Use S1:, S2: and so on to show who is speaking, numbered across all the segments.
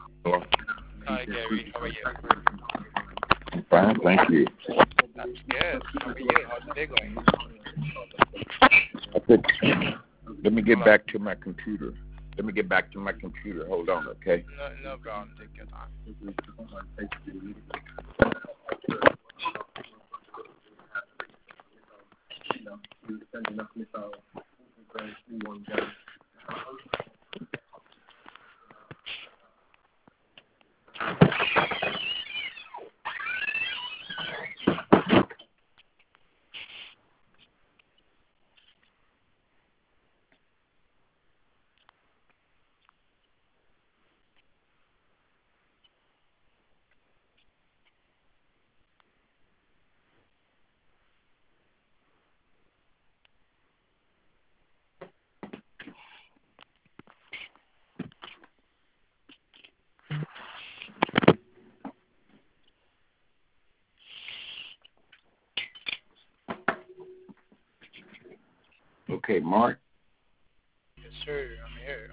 S1: Well,
S2: Hi Gary, how are you?
S1: I'm fine, thank you.
S2: That's good. How are you? How's the day going?
S1: I think, let me get
S2: Hello.
S1: back to my computer. Let me get back to my computer. Hold on, okay?
S2: No problem. Take your time.
S1: Okay, Mark.
S2: Yes, sir. I'm here.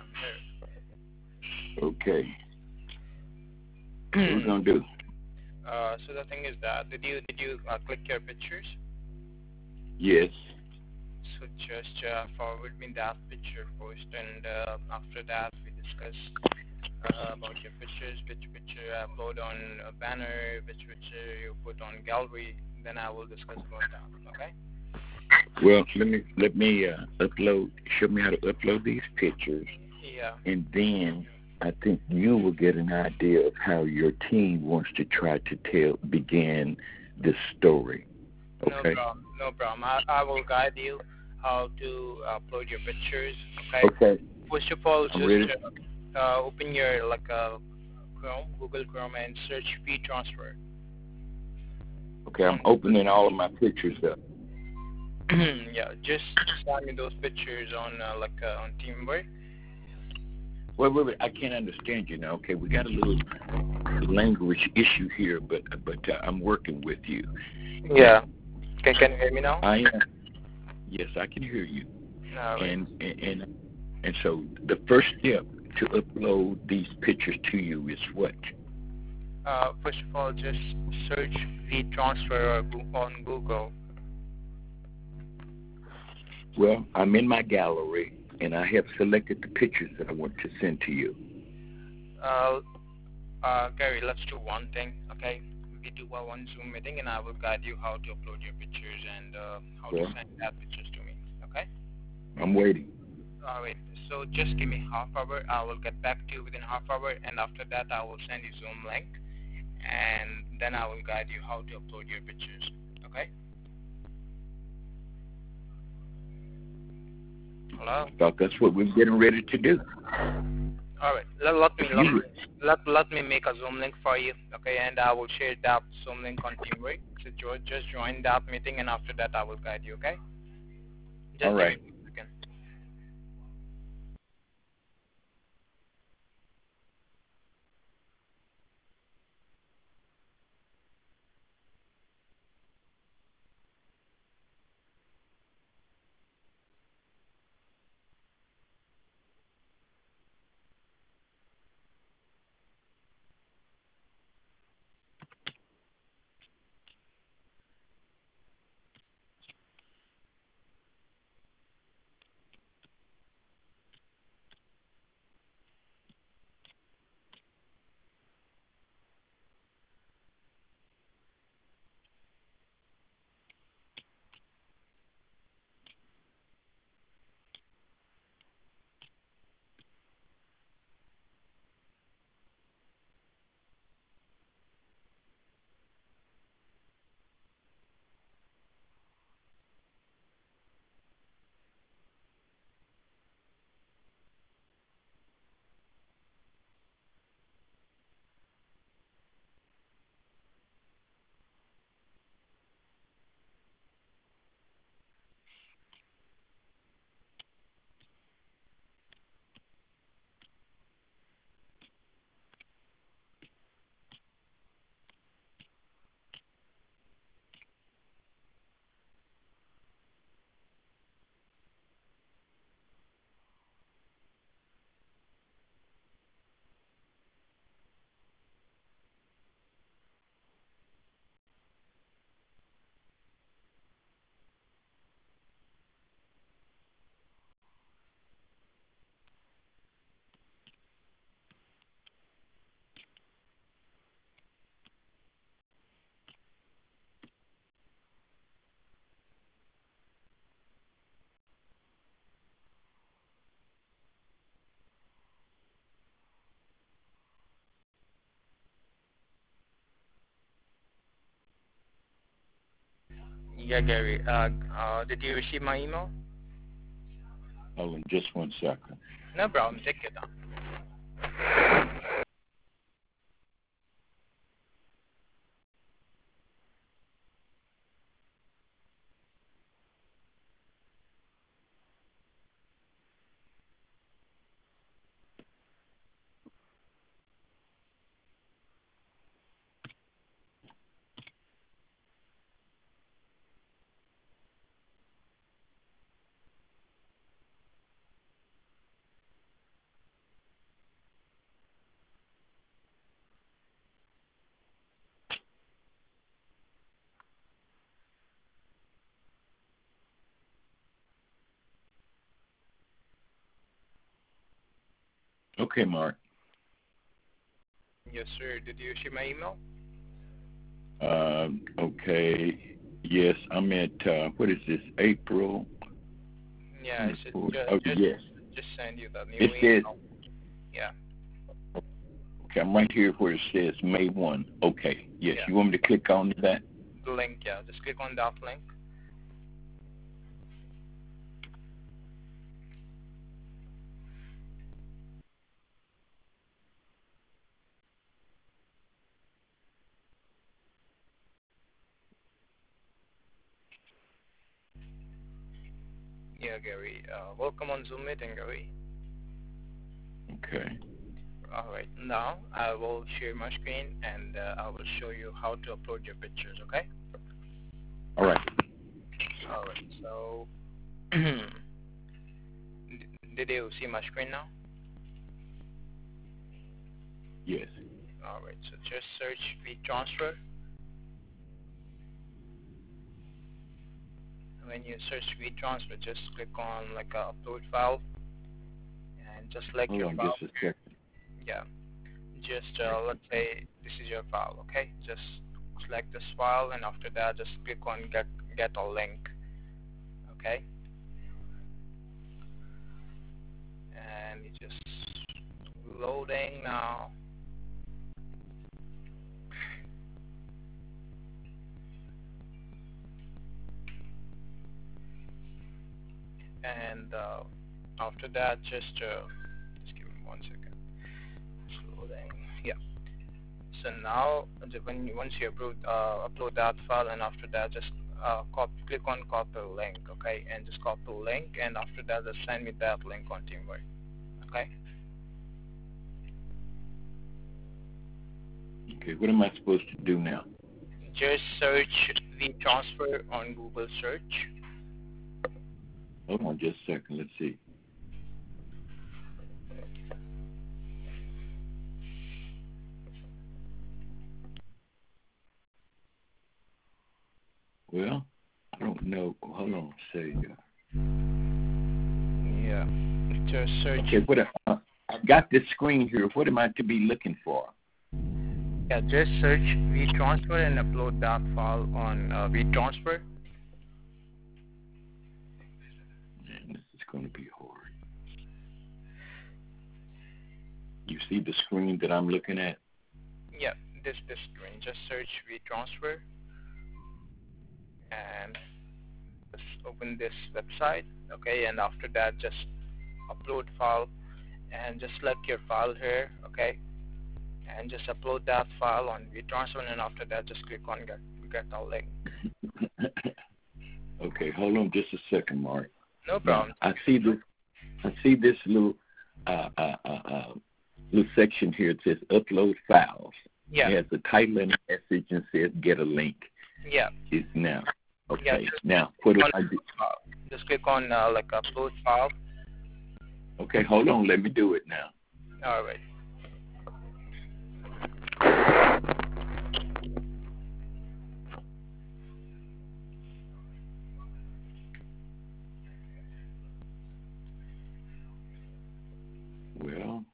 S1: Okay. What are we
S2: I'm here.
S1: gonna do?
S2: So the thing is that did you click your pictures?
S1: Yes.
S2: So just forward me that picture first, and after that we discuss about your pictures, which picture you upload on a banner, which picture you put on gallery. Then I will discuss about that. Okay?
S1: Well, let me upload. Show me how to upload these pictures,
S2: Yeah.
S1: and then I think you will get an idea of how your team wants to try to begin this story.
S2: No
S1: Okay.
S2: problem. No problem. I will guide you how to upload your pictures. Okay.
S1: Okay.
S2: First of all,
S1: I'm
S2: just
S1: ready.
S2: open your Chrome, Google Chrome, and search WeTransfer.
S1: Okay. I'm
S2: On
S1: opening all of my pictures up.
S2: yeah, just send me those pictures on on Teamwork.
S1: Wait. I can't understand you now. Okay, we got a little language issue here, but I'm working with you.
S2: Yeah. Can you hear me now?
S1: I am. Yes, I can hear you.
S2: All right.
S1: And so the first step to upload these pictures to you is what?
S2: First of all, just search WeTransfer on Google.
S1: Well, I'm in my gallery, and I have selected the pictures that I want to send to you.
S2: Uh, Gary, let's do one thing, okay? We do one Zoom meeting, and I will guide you how to upload your pictures and how to
S1: Well,
S2: send that pictures to me, okay?
S1: I'm waiting.
S2: All right. So just give me half hour. I will get back to you within half hour, and after that, I will send you Zoom link, and then I will guide you how to upload your pictures, okay? Hello.
S1: I thought that's what we're getting ready to do.
S2: All right. Let me
S1: If you,
S2: let me make a Zoom link for you, okay? And I will share that Zoom link on Teamwork. So just join that meeting, and after that, I will guide you, okay?
S1: all
S2: Just give me
S1: right.
S2: a second. Yeah, Gary. Did you receive my email?
S1: Hold on just 1 second.
S2: No problem. Take your time.
S1: Okay, Mark.
S2: Yes, sir. Did you receive my email?
S1: Okay. Yes, I'm at, what is this, April?
S2: Yeah, I said
S1: Yes.
S2: just send you the new
S1: It
S2: email.
S1: says,
S2: Yeah.
S1: okay, I'm right here where it says May 1. Okay, yes.
S2: Yeah.
S1: You want me to click on that?
S2: The link, yeah. Just click on that link. Yeah, Gary. Welcome on Zoom meeting, Gary.
S1: Okay.
S2: All right. Now I will share my screen and I will show you how to upload your pictures. Okay.
S1: All right.
S2: All right. So, did you see my screen now?
S1: Yes.
S2: All right. So just search WeTransfer. When you search WeTransfer, just click on like a upload file and just select
S1: Hold
S2: your
S1: on
S2: file.
S1: just a second.
S2: Yeah. Just let's say this is your file. Okay. Just select this file and after that, just click on get a link. Okay. And it's just loading now. And after that, just give me 1 second. It's loading. Yeah. So now, once you upload that file, and after that, just click on copy link, okay? And just copy link, and after that, just send me that link on Teamwork, okay?
S1: Okay, what am I supposed to do now?
S2: Just search WeTransfer on Google search.
S1: Hold on just a second. Let's see. Well, I don't know. Hold on. Say.
S2: Yeah. Just search.
S1: Okay, what I've got this screen here. What am I to be looking for?
S2: Yeah, just search WeTransfer and upload that file on WeTransfer.
S1: Man, this is going to be hard. You see the screen that I'm looking at?
S2: Yeah, this screen. Just search WeTransfer and just open this website, okay? And after that, just upload file and just select your file here, okay? And just upload that file on WeTransfer, and after that, just click on get a link.
S1: Okay, hold on just a second, Mark.
S2: No problem.
S1: Now, I see this little little section here. It says upload files.
S2: Yeah.
S1: It has a title and a message and says get a link.
S2: Yeah.
S1: It's now. Okay.
S2: Yeah,
S1: now, what do I do?
S2: Just click on like upload file.
S1: Okay, hold on. Let me do it now.
S2: All right.
S1: Well,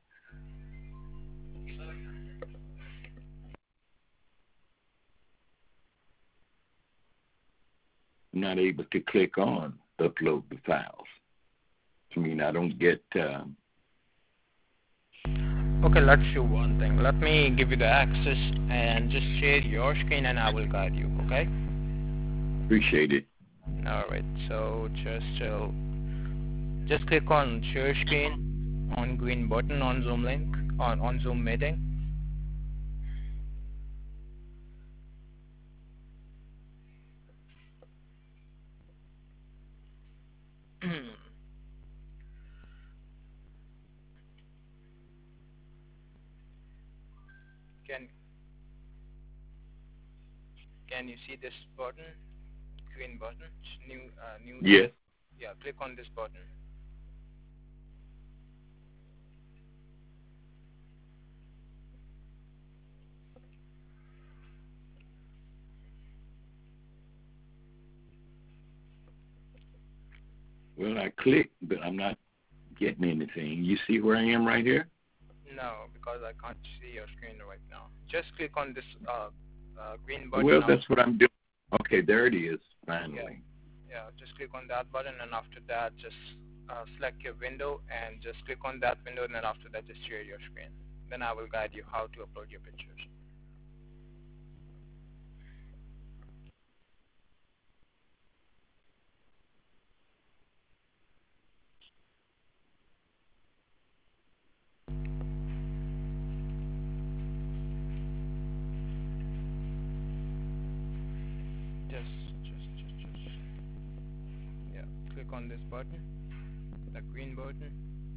S1: I'm not able to click on upload the files. I mean, I don't get.
S2: Okay, let's do one thing. Let me give you the access and just share your screen, and I will guide you. Okay.
S1: Appreciate it.
S2: All right. So just click on share screen on green button on Zoom link on Zoom meeting. Can you see this button, green button, new?
S1: Yes.
S2: Yeah, click on this button.
S1: Well, I clicked, but I'm not getting anything. You see where I am right here?
S2: No, because I can't see your screen right now. Just click on this green button.
S1: Well, that's what I'm doing. Okay, there it is, finally.
S2: Yeah, just click on that button, and after that, just select your window and just click on that window, and then after that, just share your screen. Then I will guide you how to upload your pictures. Yeah, click on this button, the green button.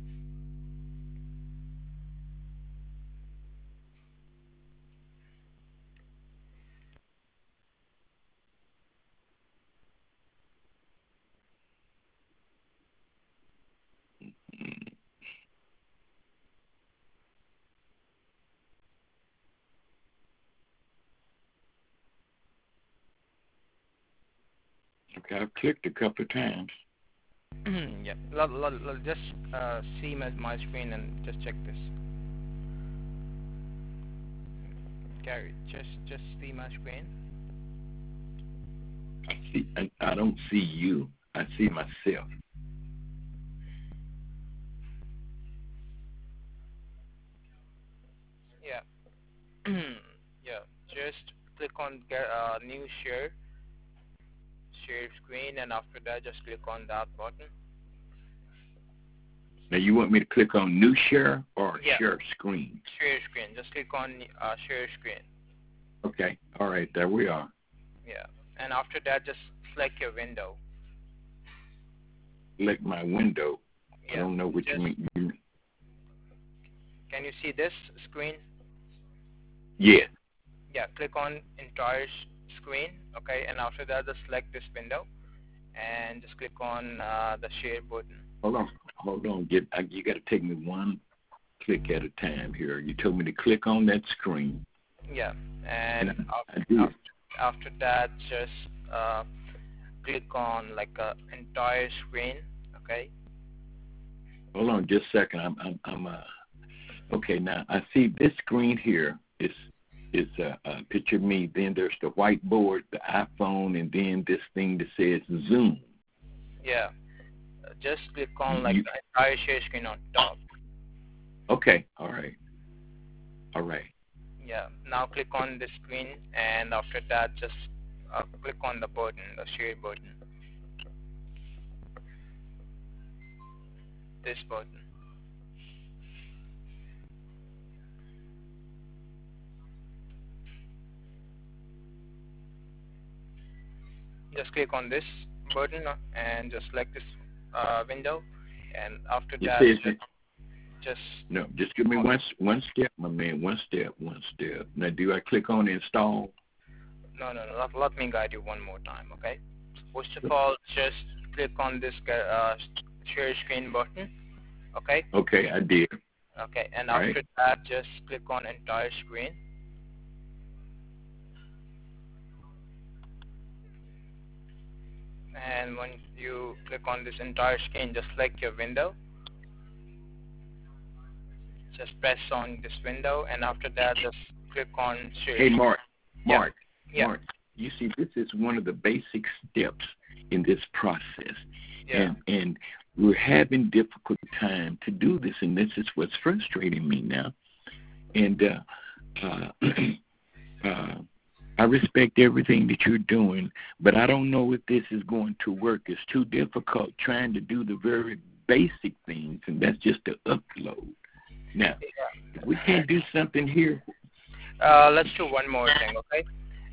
S1: Okay, I've clicked a couple of times.
S2: Yeah, just see my screen and just check this. Gary, just see my screen.
S1: I don't see you. I see myself.
S2: Yeah. Yeah, just click on new share screen, and after that, just click on that button.
S1: Now, you want me to click on new share or share screen?
S2: Share screen. Just click on share screen.
S1: Okay. All right. There we are.
S2: Yeah. And after that, just select your window.
S1: Select my window.
S2: Yeah.
S1: I don't know what you mean.
S2: Can you see this screen?
S1: Yes.
S2: Yeah. Click on entire screen. Okay. And after that, just select this window, and just click on the share button.
S1: Hold on. You got to take me one click at a time here. You told me to click on that screen.
S2: Yeah. And after that, just click on like a entire screen. Okay.
S1: Hold on just a second. Okay, now I see this screen here is a picture of me. Then there's the whiteboard, the iPhone, and then this thing that says Zoom.
S2: Yeah. Just click on the entire share screen on top.
S1: Okay. All right.
S2: Yeah. Now click on the screen, and after that, just click on the button, the share button. This button. Just click on this button and just select this window, and after that,
S1: just give me one step, my man. One step. Now, do I click on install?
S2: No. Let me guide you one more time, okay? First of all, just click on this share screen button, okay?
S1: Okay, I did.
S2: Okay, and after that, just click on entire screen. And when you click on this entire screen, just select your window. Just press on this window, and after that, just click on share.
S1: Hey, Mark, you see, this is one of the basic steps in this process.
S2: Yeah.
S1: And we're having difficult time to do this, and this is what's frustrating me now. And I respect everything that you're doing, but I don't know if this is going to work. It's too difficult trying to do the very basic things, and that's just the upload. Now, if we can't do something here.
S2: Let's do one more thing, okay?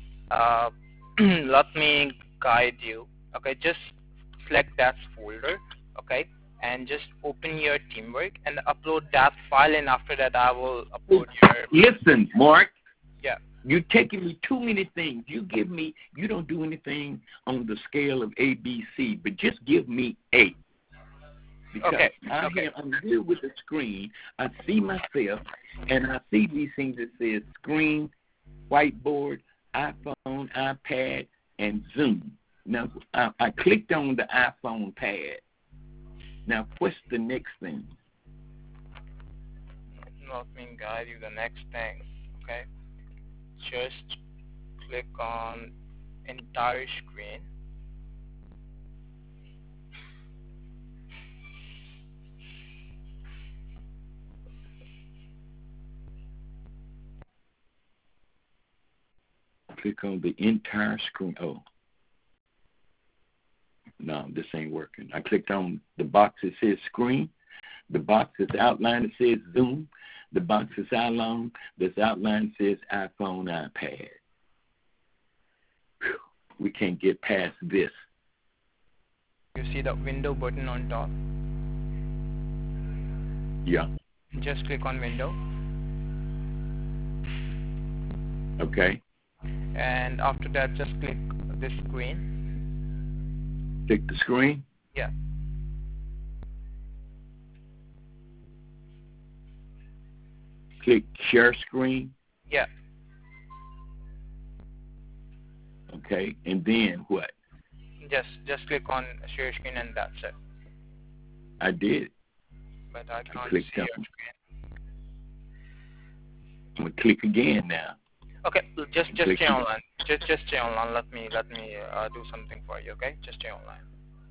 S2: Let me guide you. Okay, just select that folder, okay, and just open your Teamwork and upload that file, and after that I will upload your...
S1: Listen, Mark.
S2: Yeah.
S1: You're taking me too many things. You don't do anything on the scale of A, B, C, but just give me A. Because I'm here with the screen. I see myself, and I see these things that says screen, whiteboard, iPhone, iPad, and Zoom. Now, I clicked on the iPhone pad. Now, what's the next thing?
S2: Let me guide you the next thing, okay? Just click on entire screen.
S1: Click on the entire screen. Oh. No, this ain't working. I clicked on the box that says screen. The box that's outlined that says Zoom. The box that's outlined says iPhone, iPad. Whew. We can't get past this.
S2: You see the window button on top?
S1: Yeah.
S2: Just click on window.
S1: Okay.
S2: And after that, just click this screen.
S1: Click the screen?
S2: Yeah.
S1: Click share screen?
S2: Yeah.
S1: Okay. And then what?
S2: Just click on share screen and that's it.
S1: I did.
S2: But I can't see your screen.
S1: I'm gonna click again now.
S2: Okay, just stay online. Just stay online. Let me do something for you. Okay, just stay online.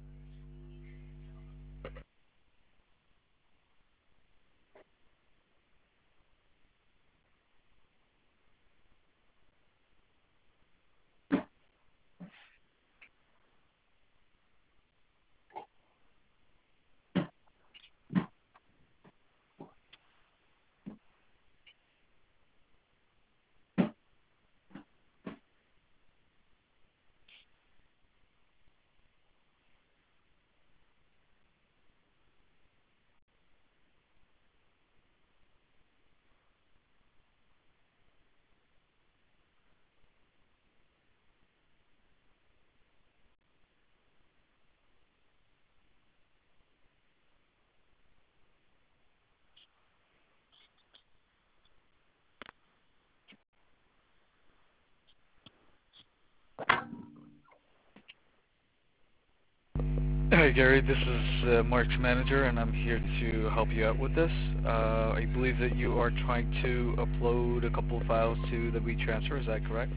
S3: Hi Gary, this is Mark's manager and I'm here to help you out with this. I believe that you are trying to upload a couple of files to the WeTransfer, is that correct?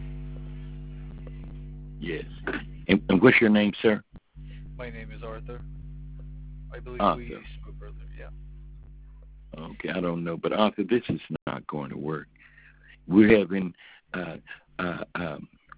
S1: Yes. And what's your name, sir?
S3: My name is Arthur. I believe we spoke earlier, yeah.
S1: Okay, I don't know, but Arthur, this is not going to work. We're having, I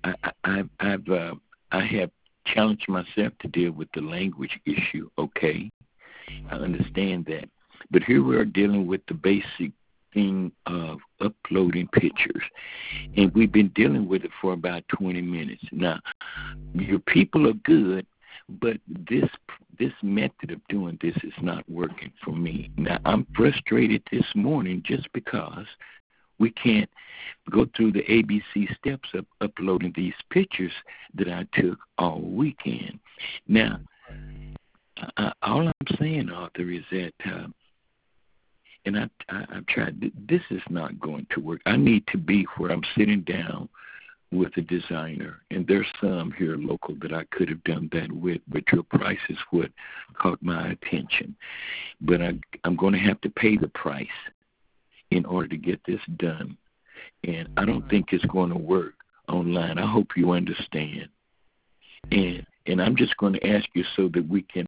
S1: have challenged myself to deal with the language issue, okay? I understand that. But here we are dealing with the basic thing of uploading pictures. And we've been dealing with it for about 20 minutes. Now, your people are good, but this method of doing this is not working for me. Now, I'm frustrated this morning just because we can't go through the ABC steps of uploading these pictures that I took all weekend. Now, all I'm saying, Arthur, is that, and I've tried, this is not going to work. I need to be where I'm sitting down with a designer, and there's some here local that I could have done that with, but your price is what caught my attention. But I'm going to have to pay the price in order to get this done. And I don't think it's going to work online. I hope you understand. And I'm just going to ask you so that we can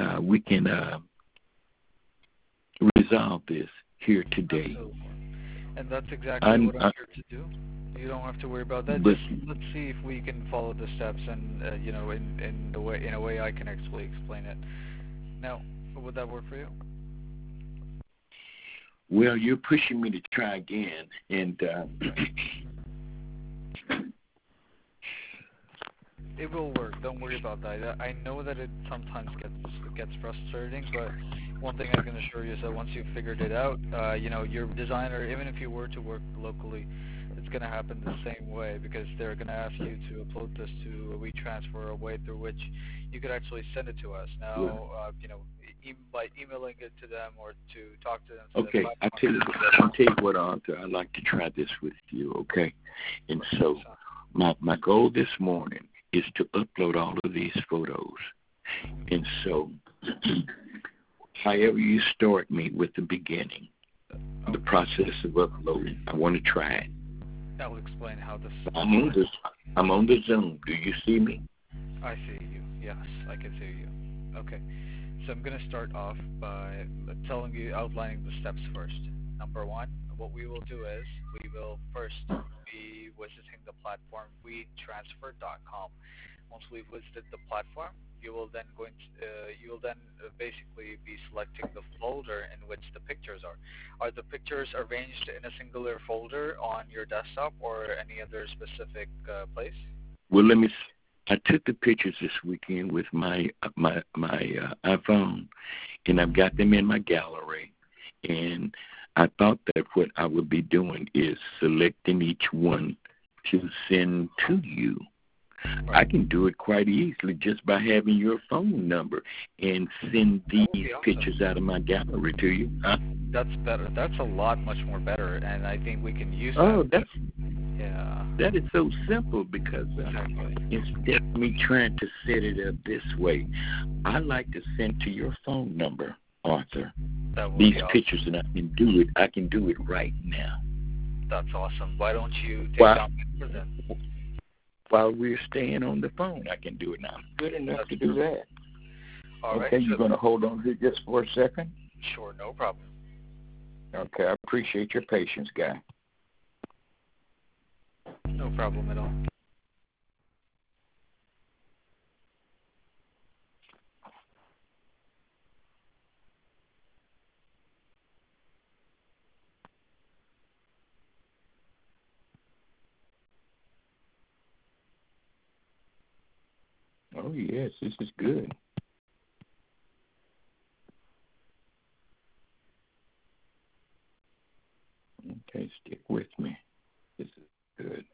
S1: resolve this here today.
S3: And that's exactly
S1: I'm,
S3: what I'm
S1: I,
S3: here to do. You don't have to worry about that.
S1: but
S3: Just let's see if we can follow the steps and in a way I can actually explain it. Now, would that work for you?
S1: well, you're pushing me to try again, and
S3: It will work. Don't worry about that. I know that it sometimes gets frustrating, but one thing I can assure you is that once you've figured it out, your designer, even if you were to work locally, it's going to happen the same way because they're going to ask you to upload this to a WeTransfer, a way through which you could actually send it to us.
S1: well,
S3: Now, by emailing it to them or to talk to them through the
S1: okay.
S3: platform.
S1: I'll tell you what, Arthur. I'd like to try this with you, okay? And so, my goal this morning is to upload all of these photos. And so, however you start me with the beginning, the process of uploading, I want to try it.
S3: I'll explain how this.
S1: I'm on the Zoom. Do you see me?
S3: I see you. Yes, I can see you. Okay. So I'm going to start off by outlining the steps first. Number one, what we will do is we will first be visiting the platform WeTransfer.com. Once we've visited the platform, you will then basically be selecting the folder in which the pictures are. Are the pictures arranged in a singular folder on your desktop or any other specific place?
S1: Well, I took the pictures this weekend with my iPhone, and I've got them in my gallery. And I thought that what I would be doing is selecting each one to send to you. Right. I can do it quite easily just by having your phone number and send these pictures out of my gallery to you. Huh?
S3: That's better. That's a lot much more better, and I think we can use that.
S1: Oh,
S3: yeah.
S1: That is so simple because instead of me trying to set it up this way, I like to send to your phone number, Arthur, these pictures, and I can do it right now.
S3: That's awesome. Why don't you take down the number then?
S1: While we're staying on the phone, I can do it now. I'm good enough to do that.
S3: All right.
S1: Okay, you're going to hold on here just for a second?
S3: Sure, no problem.
S1: Okay, I appreciate your patience, guy.
S3: No problem at all.
S1: Oh, yes, this is good. Okay, stick with me. This is good.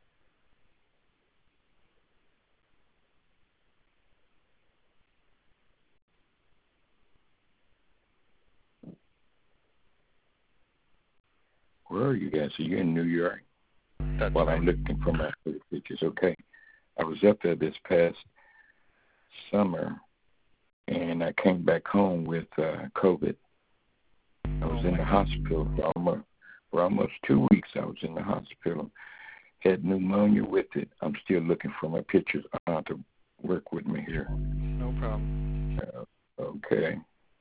S1: Where are you guys? Are you in New York?
S3: That's
S1: While
S3: right.
S1: I'm looking for my pictures. Okay. I was up there this past summer, and I came back home with COVID. I was in the hospital for almost 2 weeks. I was in the hospital. Had pneumonia with it. I'm still looking for my pictures to work with me here.
S3: No problem.
S1: Okay.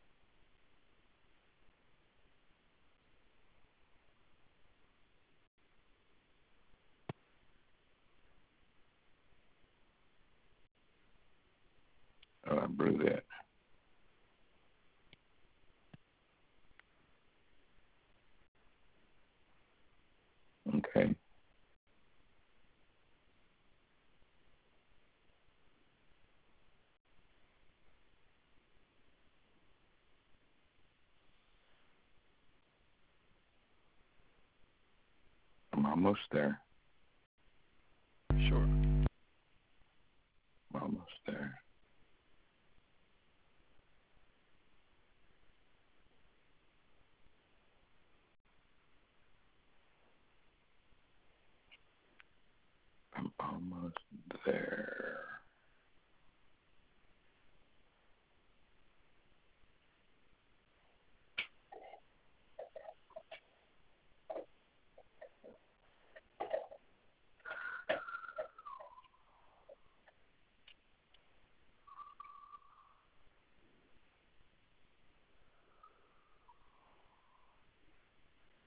S1: Oh, I blew that. Okay. I'm almost there.
S3: Sure.
S1: I'm almost there. I'm almost there.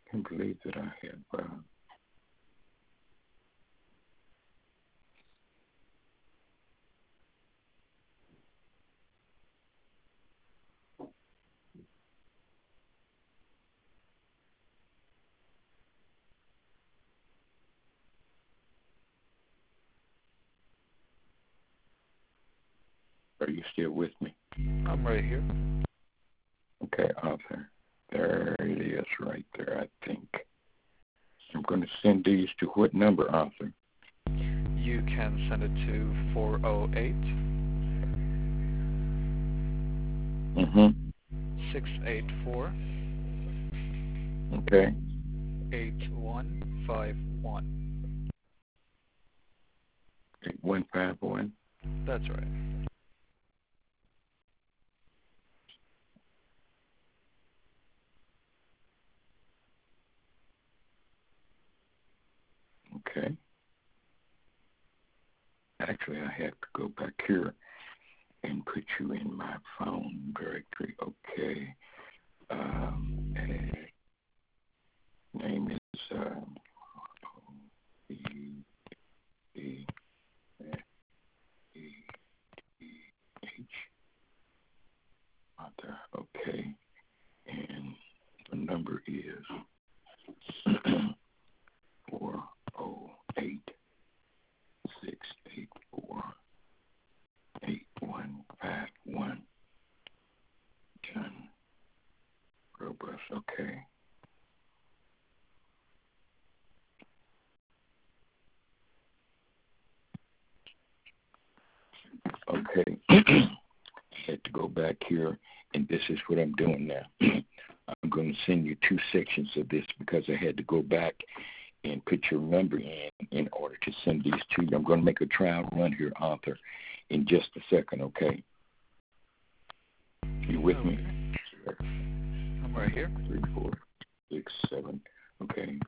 S1: can't believe that I have. Are you still with me?
S3: I'm right here.
S1: Okay, Arthur. There it is right there, I think. I'm going to send these to what number, Arthur?
S3: You can send it to 408 684
S1: Okay.
S3: 8151.
S1: 8151?
S3: That's right.
S1: Okay. Actually, I have to go back here and put you in my phone directory. Okay. Name is Arthur. Okay. And the number is 408 684 8151. John Robust. Okay. Okay. I had to go back here, and this is what I'm doing now. I'm going to send you 2 sections of this because I had to go back and put your number in order to send these to you. I'm going to make a trial run here, Arthur, in just a second, okay? You with me?
S3: I'm right here.
S1: 3, 4, 6, 7. Okay.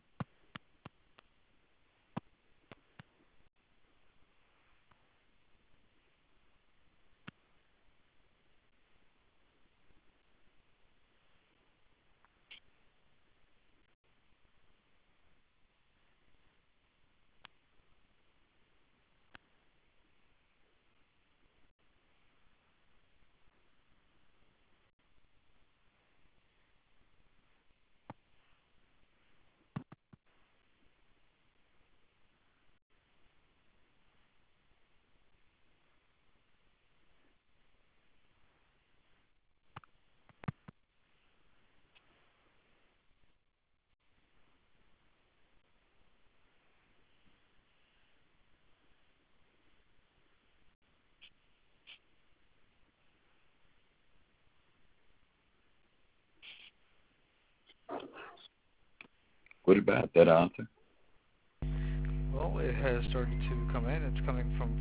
S1: What about that, Arthur?
S3: Well, it has started to come in. It's coming from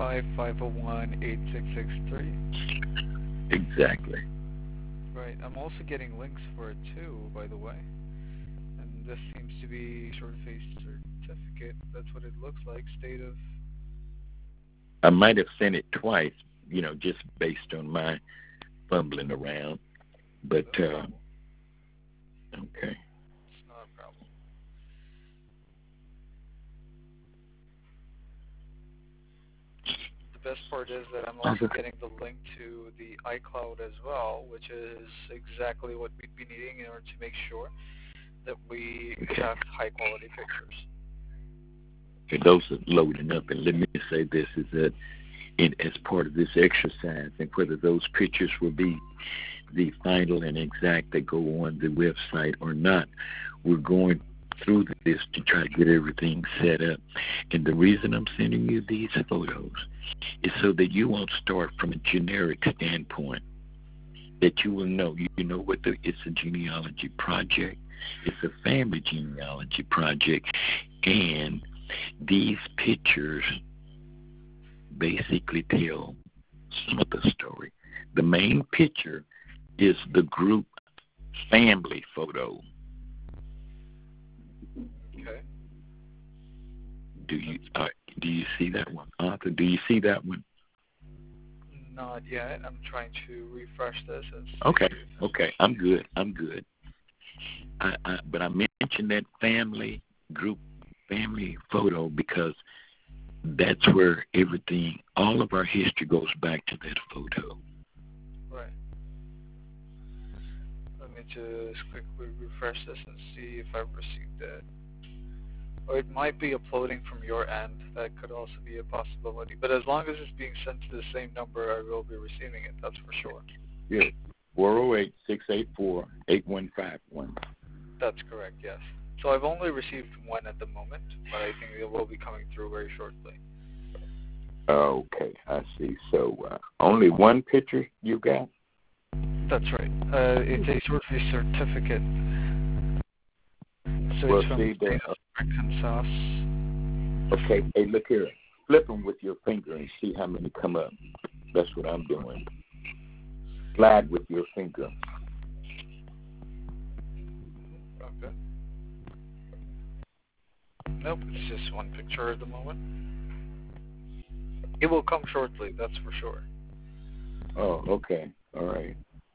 S3: 405-501-8663.
S1: Exactly.
S3: Right. I'm also getting links for it too, by the way. And this seems to be short face certificate. That's what it looks like. State of...
S1: I might have sent it twice, just based on my fumbling around. But, okay.
S3: It's not a problem. The best part is that I'm also getting the link to the iCloud as well, which is exactly what we'd be needing in order to make sure that we have high-quality pictures.
S1: Okay, those are loading up, and let me say this, is that as part of this exercise, and whether those pictures will be the final and exact that go on the website or not, we're going through this to try to get everything set up. And the reason I'm sending you these photos is so that you won't start from a generic standpoint, that you will know. You know what it's a genealogy project. It's a family genealogy project. And these pictures basically tell some of the story. The main picture is the group family photo.
S3: Okay.
S1: Do you see that one, Arthur? Do you see that one?
S3: Not yet. I'm trying to refresh this.
S1: Okay. I'm good. But I mentioned mention that family photo because that's where everything, all of our history goes back to that photo.
S3: Right. Let me just quickly refresh this and see if I've received it. Or it might be uploading from your end. That could also be a possibility. But as long as it's being sent to the same number, I will be receiving it. That's for sure.
S1: Yeah, 408-684-8151.
S3: That's correct, yes. So I've only received one at the moment, but I think it will be coming through very shortly.
S1: Okay, I see. So only one picture you got?
S3: That's right. It's a sort of a certificate. So
S1: Well,
S3: it's from
S1: see,
S3: the state of Arkansas.
S1: okay, hey, look here. Flip them with your finger and see how many come up. That's what I'm doing. Slide with your finger.
S3: Okay. Nope, it's just one picture at the moment. It will come shortly, that's for sure.
S1: Oh, okay. All right.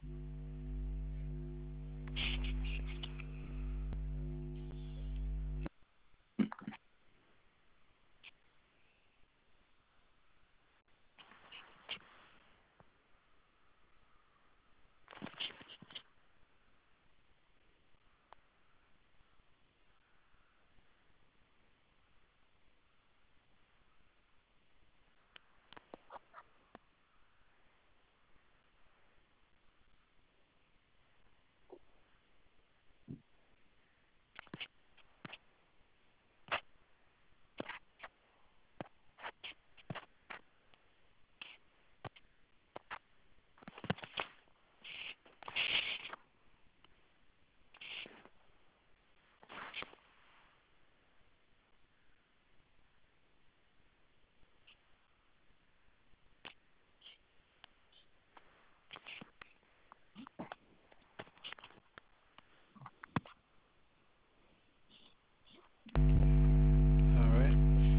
S3: All right.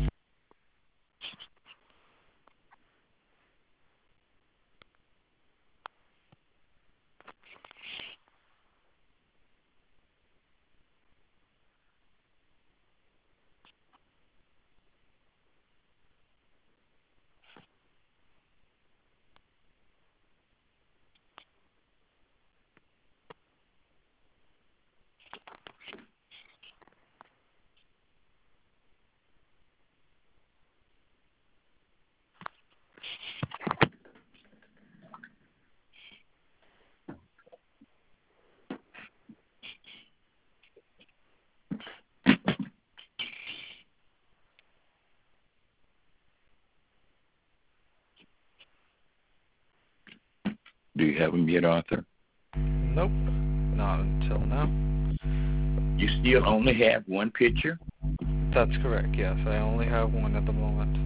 S1: Do you have them yet, Arthur?
S3: Nope, not until now.
S1: You still only have one picture?
S3: That's correct, yes. I only have one at the moment.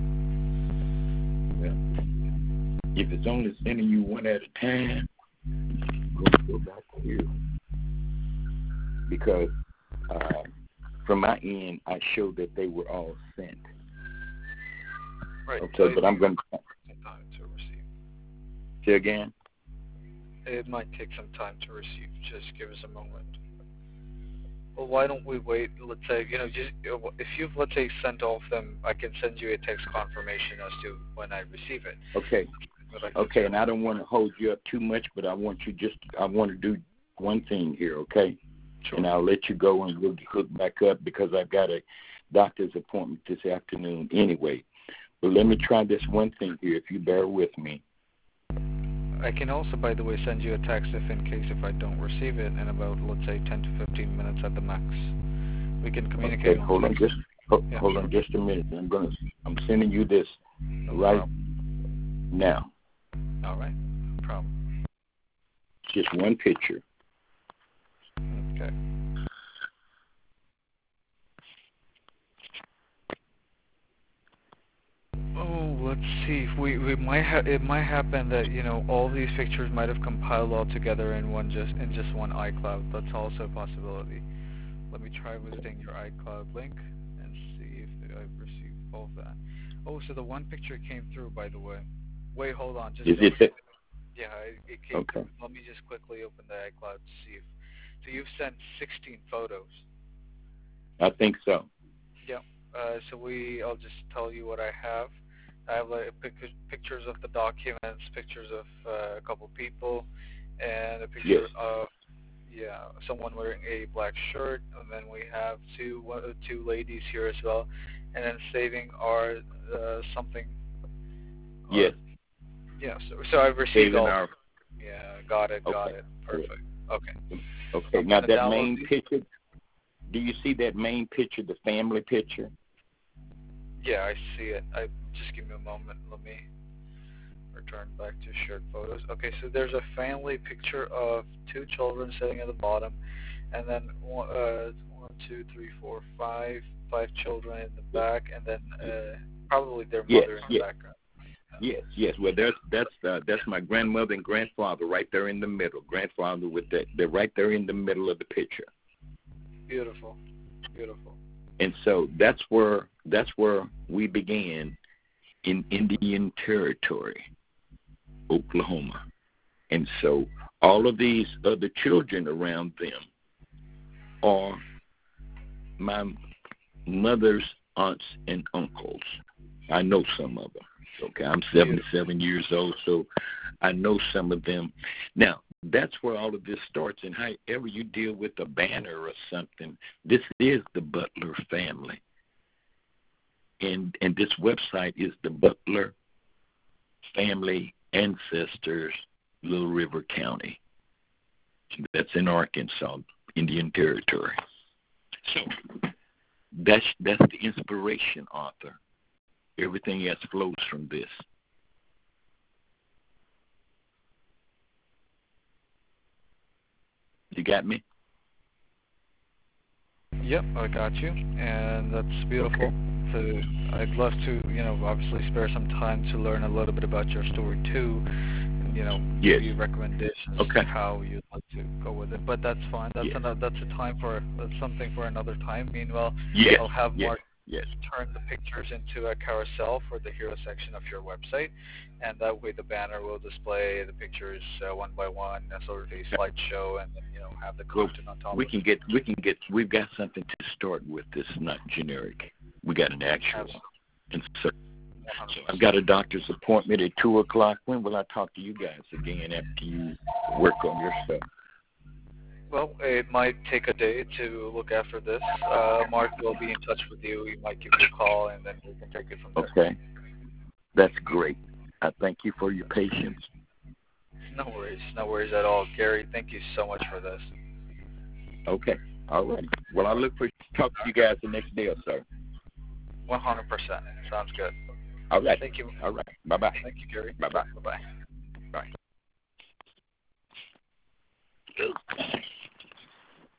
S1: Well, if it's only sending you one at a time, go back here. Because from my end, I showed that they were all sent.
S3: Right.
S1: Okay,
S3: So
S1: but I'm going to...
S3: time to receive.
S1: Say again?
S3: It might take some time to receive. Just give us a moment. Well, why don't we wait? Let's say, just if you've, let's say, sent off them, I can send you a text confirmation as to when I receive it.
S1: Okay. Okay, and I don't want to hold you up too much, but I want to do one thing here, okay?
S3: Sure.
S1: And I'll let you go and we'll hook back up because I've got a doctor's appointment this afternoon anyway. But let me try this one thing here, if you bear with me.
S3: I can also, by the way, send you a text if I don't receive it in about, let's say, 10 to 15 minutes at the max. We can communicate.
S1: Okay, hold on just a minute. I'm sending you this right now.
S3: All right, no problem.
S1: Just one picture.
S3: Okay. Oh, let's see. We might it might happen that all these pictures might have compiled all together in just one iCloud. That's also a possibility. Let me try visiting your iCloud link and see if I've received all of that. Oh, so the one picture came through, by the way. Wait, hold on. Just
S1: Is it?
S3: yeah, it came
S1: Okay.
S3: through. Let me just quickly open the iCloud to see if. So you've sent 16 photos.
S1: I think so.
S3: Yeah. So I'll just tell you what I have. I have like pictures of the documents, pictures of a couple people, and a picture of someone wearing a black shirt, and then we have two ladies here as well, and then saving our something.
S1: Yes.
S3: So I've received all.
S1: Our...
S3: Yeah, got it. Perfect. Okay.
S1: Okay. Now that main picture. Do you see that main picture, the family picture?
S3: Yeah, I see it. Just give me a moment. Let me return back to shared photos. Okay, so there's a family picture of two children sitting at the bottom, and then one, two, three, four, five children in the back, and then probably their mother in the background.
S1: Yes. Well, that's my grandmother and grandfather right there in the middle. Grandfather with that. They're right there in the middle of the picture.
S3: Beautiful.
S1: And so that's where we began in Indian Territory, Oklahoma. And so all of these other children around them are my mother's aunts and uncles. I know some of them. Okay, I'm 77 years old, so I know some of them. Now, that's where all of this starts, and however you deal with a banner or something, this is the Butler family. And this website is the Butler Family Ancestors, Little River County. That's in Arkansas, Indian Territory. So that's the inspiration, author. Everything else flows from this. You got me?
S3: Yep, I got you, and that's beautiful.
S1: Okay.
S3: So I'd love to, obviously spare some time to learn a little bit about your story too, and, give you recommendations how you'd like to go with it. But that's fine. That's that's something for another time. Meanwhile, I'll have Mark turn the pictures into a carousel for the hero section of your website, and that way the banner will display the pictures one by one, as sort of a slideshow, and then have the content on top.
S1: We've got something to start with. This not generic. We got an actual. And so I've got a doctor's appointment at 2:00. When will I talk to you guys again after you work on your stuff?
S3: Well, it might take a day to look after this. Mark will be in touch with you. He might give you a call, and then we can take it from there.
S1: Okay. That's great. I thank you for your patience.
S3: No worries at all. Gary, thank you so much for this.
S1: Okay. All right. Well, I look forward to talking to you guys the next day or so.
S3: 100%. Sounds good.
S1: All right.
S3: Thank you.
S1: All right. Bye-bye.
S3: Thank you, Gary.
S1: Bye-bye.
S3: Bye-bye.
S1: Bye.